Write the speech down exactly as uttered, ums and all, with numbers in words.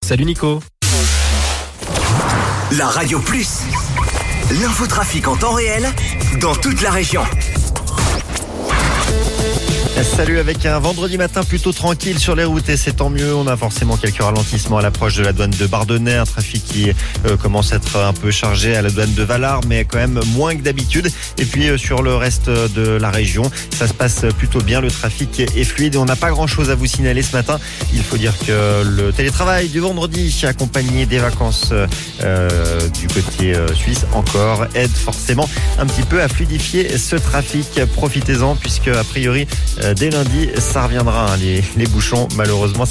Salut Nico. La Radio Plus, l'infotrafic en temps réel dans toute la région. Salut, avec un vendredi matin plutôt tranquille sur les routes et c'est tant mieux. On a forcément quelques ralentissements à l'approche de la douane de Bardonnay, un trafic qui euh, commence à être un peu chargé à la douane de Valard, mais quand même moins que d'habitude. Et puis euh, sur le reste de la région, ça se passe plutôt bien, le trafic est fluide et on n'a pas grand chose à vous signaler ce matin. Il faut dire que le télétravail du vendredi, accompagné des vacances euh, du côté euh, suisse encore, aide forcément un petit peu à fluidifier ce trafic. Profitez-en puisque a priori euh, dès lundi, ça reviendra, hein, les, les bouchons, malheureusement.